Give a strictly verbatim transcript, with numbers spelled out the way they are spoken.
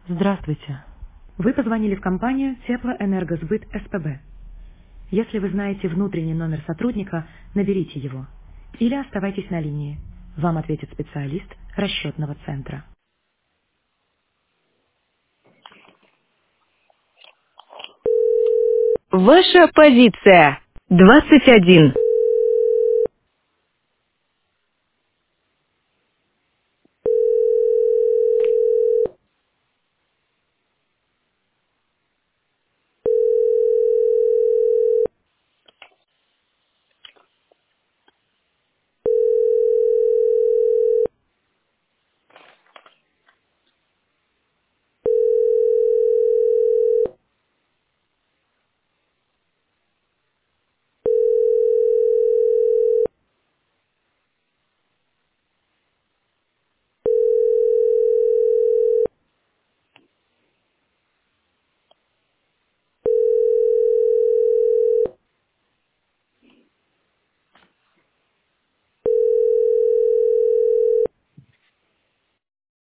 Здравствуйте. Вы позвонили в компанию Теплоэнергосбыт СПБ. Если вы знаете внутренний номер сотрудника, наберите его. Или оставайтесь на линии. Вам ответит специалист расчетного центра. Ваша позиция. двадцать один.